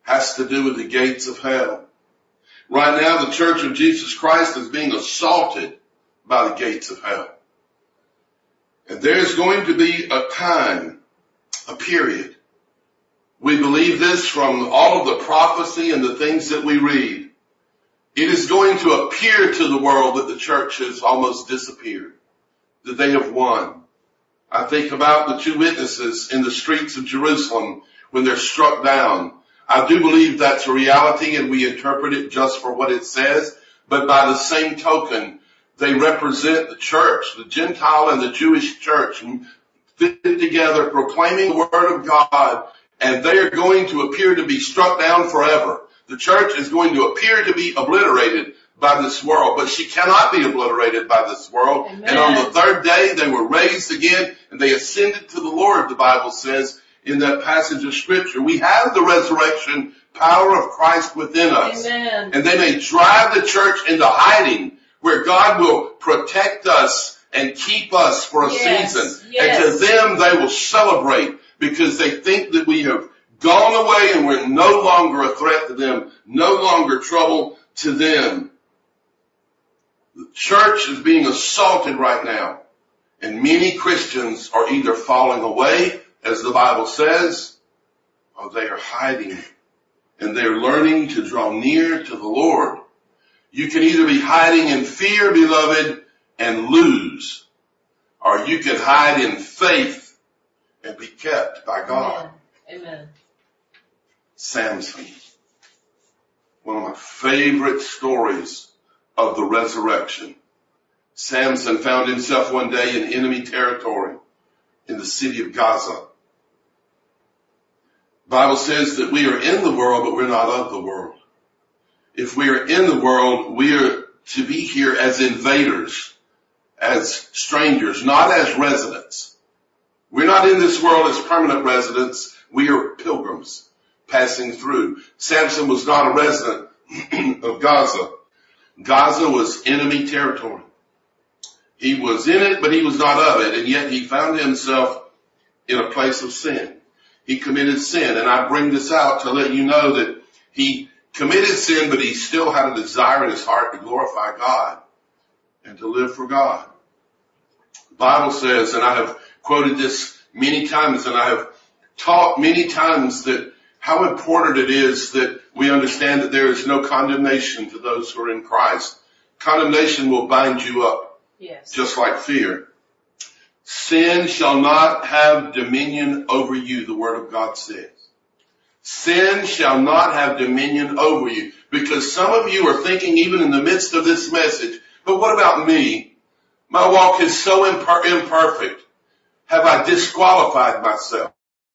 A: has to do with the gates of hell. Right now, the Church of Jesus Christ is being assaulted by the gates of hell. And there's going to be a time, a period. We believe this from all of the prophecy and the things that we read. It is going to appear to the world that the church has almost disappeared, that they have won. I think about the two witnesses in the streets of Jerusalem when they're struck down. I do believe that's a reality and we interpret it just for what it says. But by the same token, they represent the church, the Gentile and the Jewish church, fit together proclaiming the word of God, and they are going to appear to be struck down forever. The church is going to appear to be obliterated by this world, but she cannot be obliterated by this world.
B: Amen.
A: And on the third day, they were raised again, and they ascended to the Lord, the Bible says in that passage of Scripture. We have the resurrection power of Christ within us.
B: Amen.
A: And they may drive the church into hiding, where God will protect us and keep us for a
B: Yes,
A: season.
B: yes.
A: And to them, they will celebrate because they think that we have gone away and we're no longer a threat to them, no longer trouble to them. The church is being assaulted right now, and many Christians are either falling away, as the Bible says, or they are hiding, and they're learning to draw near to the Lord. You can either be hiding in fear, beloved, and lose, or you can hide in faith and be kept by God.
B: Amen. Amen.
A: Samson, one of my favorite stories of the resurrection. Samson found himself one day in enemy territory in the city of Gaza. The Bible says that we are in the world, but we're not of the world. If we are in the world, we are to be here as invaders, as strangers, not as residents. We're not in this world as permanent residents. We are pilgrims passing through. Samson was not a resident of Gaza. Gaza was enemy territory. He was in it, but he was not of it, and yet he found himself in a place of sin. He committed sin, and I bring this out to let you know that he committed sin, but he still had a desire in his heart to glorify God and to live for God. The Bible says, and I have quoted this many times, and I have taught many times that how important it is that we understand that there is no condemnation to those who are in Christ. Condemnation will bind you up,
B: Yes.
A: just like fear. Sin shall not have dominion over you, the Word of God says. Sin shall not have dominion over you. Because some of you are thinking, even in the midst of this message, but what about me? My walk is so imper- imperfect. Have I disqualified myself?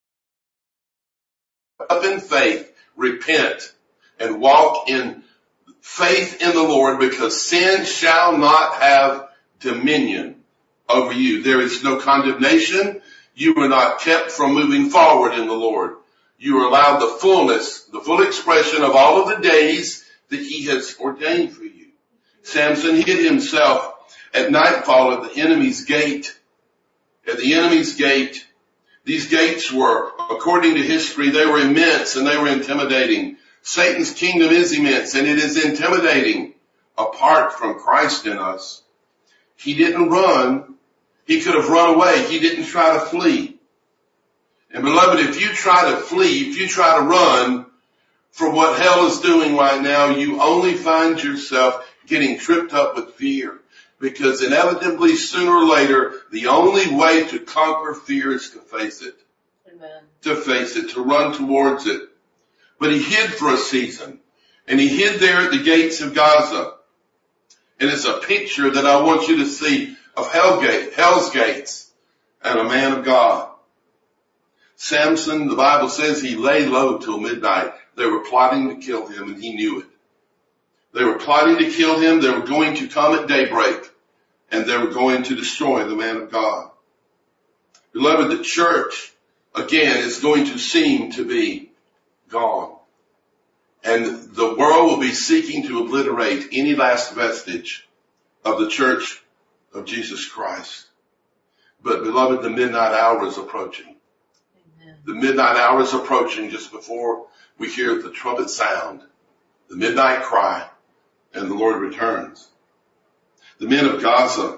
A: Up in faith, repent, and walk in faith in the Lord, because sin shall not have dominion over you. There is no condemnation. You are not kept from moving forward in the Lord. You are allowed the fullness, the full expression of all of the days that he has ordained for you. Samson hid himself at nightfall at the enemy's gate. At the enemy's gate. These gates were, according to history, they were immense and they were intimidating. Satan's kingdom is immense and it is intimidating apart from Christ in us. He didn't run. He could have run away. He didn't try to flee. And beloved, if you try to flee, if you try to run from what hell is doing right now, you only find yourself getting tripped up with fear. Because inevitably, sooner or later, the only way to conquer fear is to face it.
B: Amen.
A: To face it, to run towards it. But he hid for a season. And he hid there at the gates of Gaza. And it's a picture that I want you to see of hell gate, hell's gates and a man of God. Samson, the Bible says he lay low till midnight. They were plotting to kill him and he knew it. They were plotting to kill him. They were going to come at daybreak and they were going to destroy the man of God. Beloved, the church, again, is going to seem to be gone. And the world will be seeking to obliterate any last vestige of the church of Jesus Christ. But beloved, the midnight hour is approaching.
B: Amen.
A: The midnight hour is approaching just before we hear the trumpet sound, the midnight cry, and the Lord returns. The men of Gaza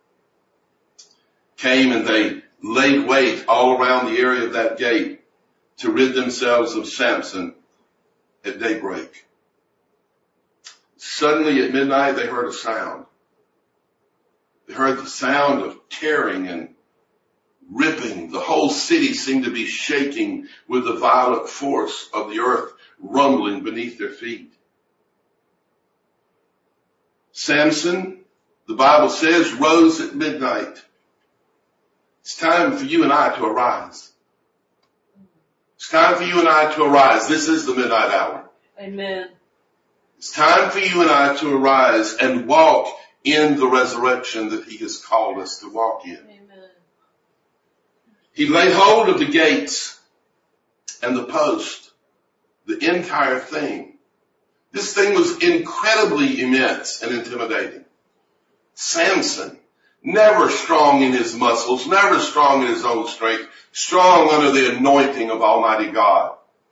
A: came and they laid wait all around the area of that gate to rid themselves of Samson at daybreak. Suddenly at midnight they heard a sound. They heard the sound of tearing and ripping. The whole city seemed to be shaking with the violent force of the earth rumbling beneath their feet. Samson, the Bible says, rose at midnight. It's time for you and I to arise. It's time for you and I to arise. This is the midnight hour.
B: Amen.
A: It's time for you and I to arise and walk in the resurrection that he has called us to walk in.
B: Amen.
A: He laid hold of the gates and the post, the entire thing. This thing was incredibly immense and intimidating. Samson, never strong in his muscles, never strong in his own strength, strong under the anointing of Almighty God.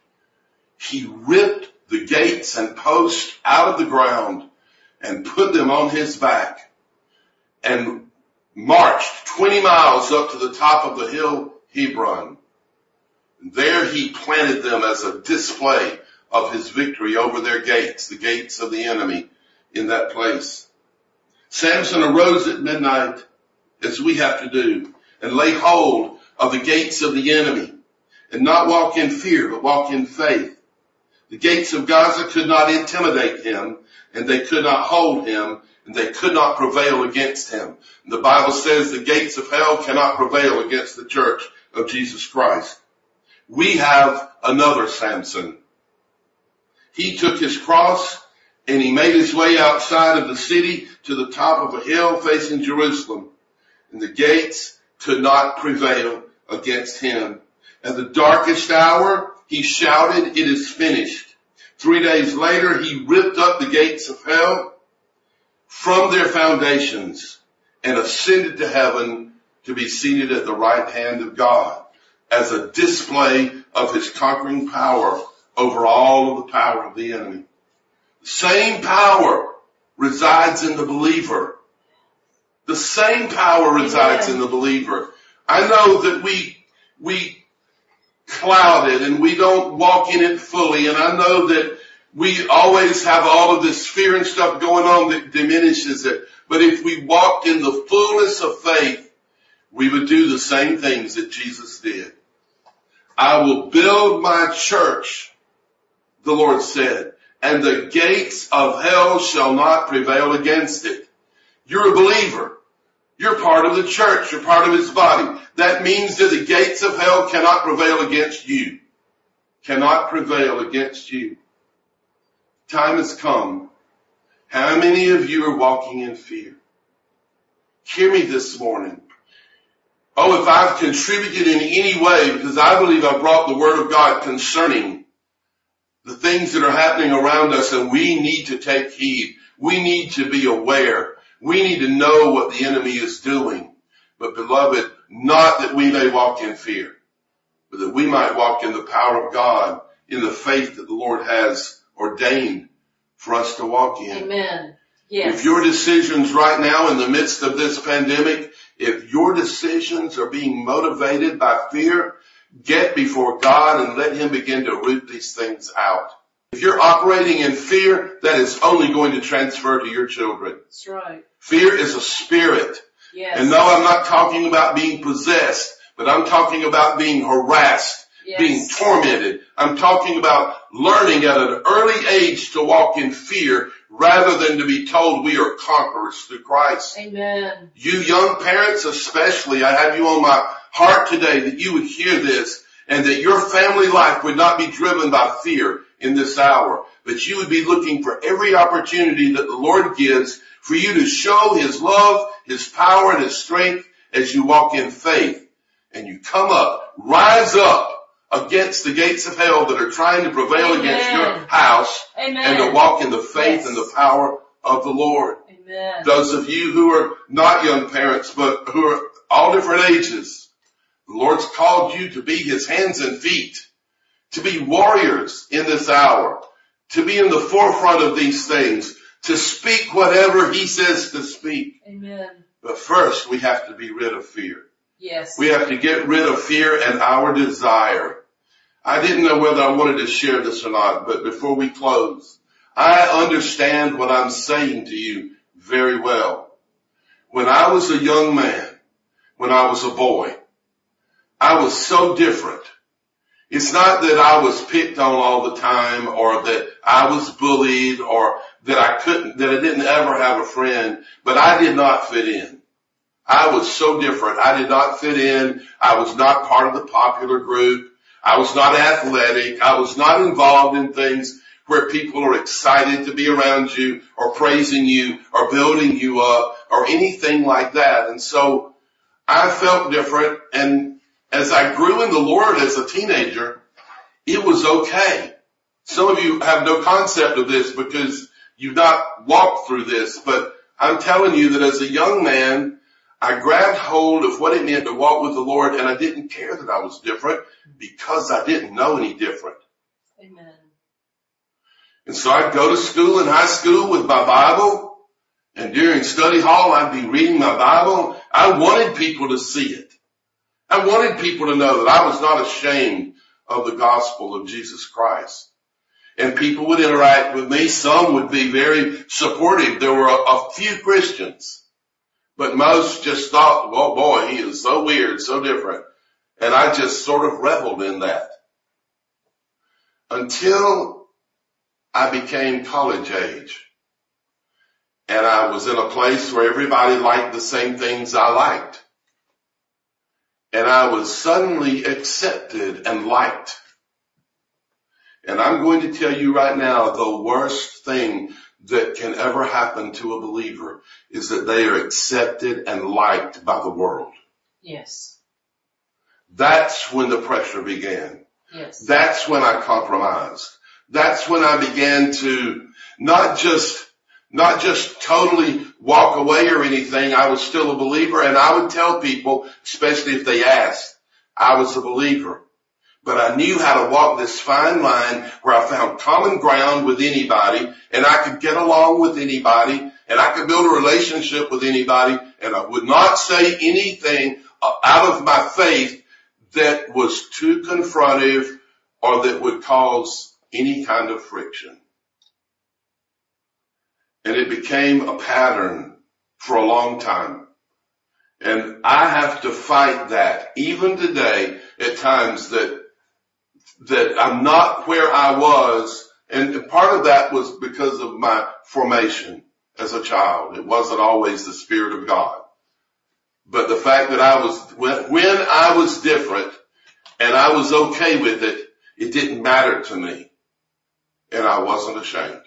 A: He ripped the gates and posts out of the ground and put them on his back and marched twenty miles up to the top of the hill Hebron. There he planted them as a display of his victory over their gates, the gates of the enemy in that place. Samson arose at midnight, as we have to do, and lay hold of the gates of the enemy and not walk in fear, but walk in faith. The gates of Gaza could not intimidate him, and they could not hold him, and they could not prevail against him. The Bible says the gates of hell cannot prevail against the church of Jesus Christ. We have another Samson. He took his cross and he made his way outside of the city to the top of a hill facing Jerusalem. And the gates could not prevail against him. At the darkest hour, he shouted, "It is finished." Three days later, he ripped up the gates of hell from their foundations and ascended to heaven to be seated at the right hand of God as a display of his conquering power over all of the power of the enemy. The same power resides in the believer. The same power resides in the believer. I know that we, we cloud it and we don't walk in it fully, and I know that we always have all of this fear and stuff going on that diminishes it. But if we walked in the fullness of faith, we would do the same things that Jesus did. I will build my church, the Lord said, and the gates of hell shall not prevail against it. You're a believer. You're part of the church. You're part of his body. That means that the gates of hell cannot prevail against you. Cannot prevail against you. Time has come. How many of you are walking in fear? Hear me this morning. Oh, if I've contributed in any way, because I believe I've brought the word of God concerning the things that are happening around us, and we need to take heed. We need to be aware. We need to know what the enemy is doing. But beloved, not that we may walk in fear, but that we might walk in the power of God, in the faith that the Lord has ordained for us to walk in.
B: Amen. Yes.
A: If your decisions right now in the midst of this pandemic, if your decisions are being motivated by fear, get before God and let him begin to root these things out. If you're operating in fear, that is only going to transfer to your children.
B: That's right.
A: Fear is a spirit.
B: Yes.
A: And no, I'm not talking about being possessed, but I'm talking about being harassed,
B: yes.
A: being tormented. I'm talking about learning at an early age to walk in fear rather than to be told we are conquerors through Christ.
B: Amen.
A: You young parents especially, I have you on my heart today that you would hear this and that your family life would not be driven by fear in this hour, but you would be looking for every opportunity that the Lord gives for you to show his love, his power, and his strength as you walk in faith. And you come up, rise up against the gates of hell that are trying to prevail
B: Amen.
A: against your house. Amen. And to walk in the faith yes. and the power of the Lord.
B: Amen.
A: Those of you who are not young parents, but who are all different ages, The Lord's called you to be his hands and feet, to be warriors in this hour, to be in the forefront of these things, to speak whatever he says to speak.
B: Amen.
A: But first, we have to be rid of fear.
B: Yes.
A: We have to get rid of fear and our desire. I didn't know whether I wanted to share this or not, but before we close, I understand what I'm saying to you very well. When I was a young man, when I was a boy, I was so different. It's not that I was picked on all the time or that I was bullied or that I couldn't, that I didn't ever have a friend, but I did not fit in. I was so different. I did not fit in. I was not part of the popular group. I was not athletic. I was not involved in things where people are excited to be around you or praising you or building you up or anything like that. And so I felt different. And as I grew in the Lord as a teenager, it was okay. Some of you have no concept of this because you've not walked through this, but I'm telling you that as a young man, I grabbed hold of what it meant to walk with the Lord, and I didn't care that I was different because I didn't know any different.
B: Amen.
A: And so I'd go to school in high school with my Bible, and during study hall, I'd be reading my Bible. I wanted people to see it. I wanted people to know that I was not ashamed of the gospel of Jesus Christ. And people would interact with me. Some would be very supportive. There were a, a few Christians, but most just thought, well, boy, he is so weird, so different. And I just sort of reveled in that until I became college age. And I was in a place where everybody liked the same things I liked. And I was suddenly accepted and liked. And I'm going to tell you right now, the worst thing that can ever happen to a believer is that they are accepted and liked by the world.
B: Yes.
A: That's when the pressure began.
B: Yes.
A: That's when I compromised. That's when I began to not just, not just totally walk away or anything. I was still a believer, and I would tell people, especially if they asked, I was a believer. But I knew how to walk this fine line where I found common ground with anybody, and I could get along with anybody, and I could build a relationship with anybody, and I would not say anything out of my faith that was too confrontive or that would cause any kind of friction. And it became a pattern for a long time. And I have to fight that even today at times that that I'm not where I was. And part of that was because of my formation as a child. It wasn't always the Spirit of God. But the fact that I was, when, when I was different and I was okay with it, it didn't matter to me. And I wasn't ashamed.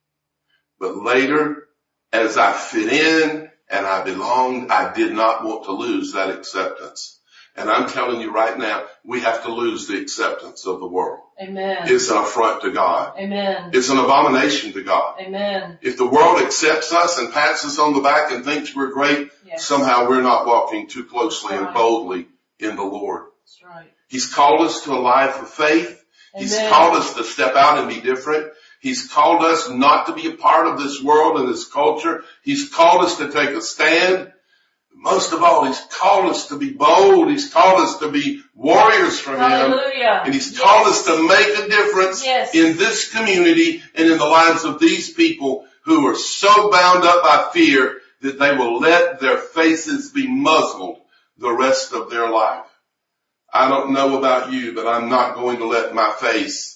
A: But later, as I fit in and I belonged, I did not want to lose that acceptance. And I'm telling you right now, we have to lose the acceptance of the world.
B: Amen.
A: It's an affront to God.
B: Amen.
A: It's an abomination to God.
B: Amen.
A: If the world accepts us and pats us on the back and thinks we're great,
B: Yes.
A: somehow we're not walking too closely
B: Right.
A: and boldly in the Lord.
B: That's right.
A: He's called us to a life of faith. He's
B: Amen.
A: called us to step out and be different. He's called us not to be a part of this world and this culture. He's called us to take a stand. Most of all, he's called us to be bold. He's called us to be warriors for him.
B: Hallelujah.
A: And he's
B: Yes.
A: called us to make a difference
B: Yes.
A: in this community and in the lives of these people who are so bound up by fear that they will let their faces be muzzled the rest of their life. I don't know about you, but I'm not going to let my face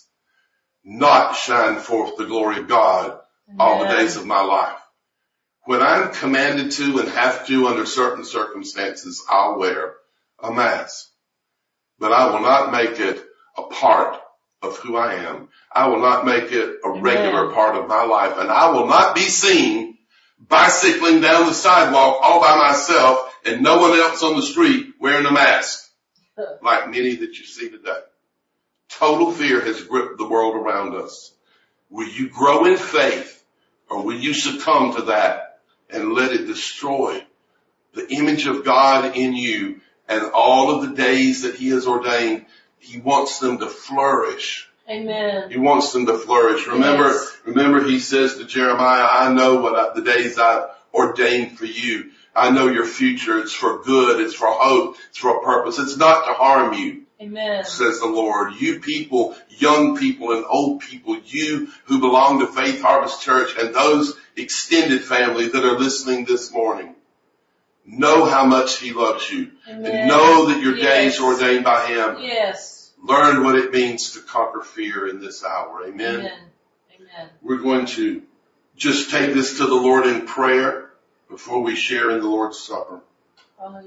A: not shine forth the glory of God all the
B: Amen.
A: days of my life. When I'm commanded to and have to under certain circumstances, I'll wear a mask. But I will not make it a part of who I am. I will not make it a
B: Amen.
A: regular part of my life. And I will not be seen bicycling down the sidewalk all by myself and no one else on the street wearing a mask like many that you see today. Total fear has gripped the world around us. Will you grow in faith or will you succumb to that and let it destroy the image of God in you And all of the days that he has ordained, he wants them to flourish.
B: Amen.
A: He wants them to flourish. Remember,
B: Yes.
A: remember he says to Jeremiah, I know what I, the days I've ordained for you. I know your future. It's for good. It's for hope. It's for a purpose. It's not to harm you,
B: Amen.
A: says the Lord. You people, young people and old people, you who belong to Faith Harvest Church and those extended family that are listening this morning, know how much he loves you.
B: Amen.
A: And know that your
B: Yes.
A: days are ordained by him.
B: Yes.
A: Learn what it means to conquer fear in this hour. Amen.
B: Amen. Amen.
A: We're going to just take this to the Lord in prayer before we share in the Lord's Supper.
B: Hallelujah.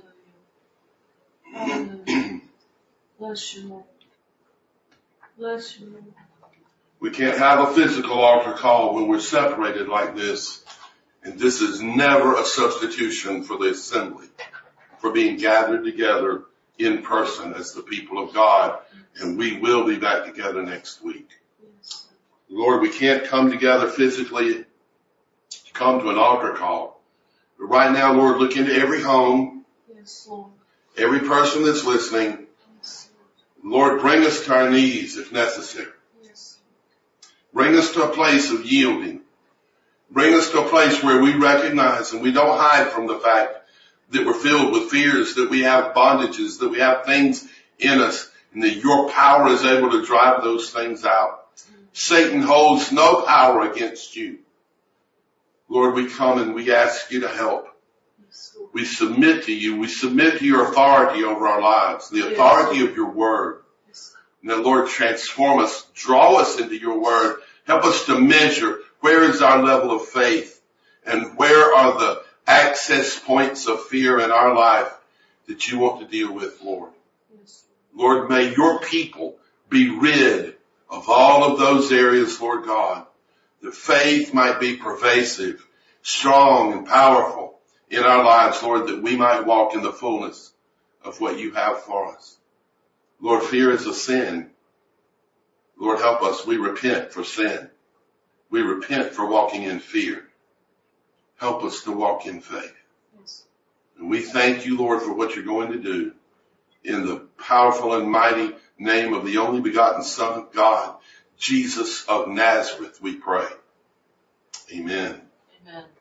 B: Hallelujah. Bless you, Lord. Bless you, Lord.
A: We can't have a physical altar call when we're separated like this. And this is never a substitution for the assembly, for being gathered together in person as the people of God. And we will be back together next week.
B: Yes.
A: Lord, we can't come together physically to come to an altar call. But right now, Lord, look into every home,
B: Yes, Lord.
A: every person that's listening.
B: Yes,
A: Lord, bring us to our knees if necessary.
B: yes.
A: Bring us to a place of yielding. Bring us to a place where we recognize and we don't hide from the fact that we're filled with fears, that we have bondages, that we have things in us, and that your power is able to drive those things out. Satan holds no power against you. Lord, we come and we ask you to help.
B: Yes, Lord.
A: We submit to you. We submit to your authority over our lives, the authority of your word.
B: Yes.
A: Now, Lord, transform us. Draw us into your word. Help us to measure where is our level of faith and where are the access points of fear in our life that you want to deal with, Lord.
B: Yes.
A: Lord, may your people be rid of all of those areas, Lord God, that faith might be pervasive, strong, and powerful in our lives, Lord, that we might walk in the fullness of what you have for us. Lord, fear is a sin. Lord, help us. We repent for sin. We repent for walking in fear. Help us to walk in faith.
B: Yes.
A: And we thank you, Lord, for what you're going to do. In the powerful and mighty name of the only begotten Son of God, Jesus of Nazareth, we pray. Amen.
B: Amen.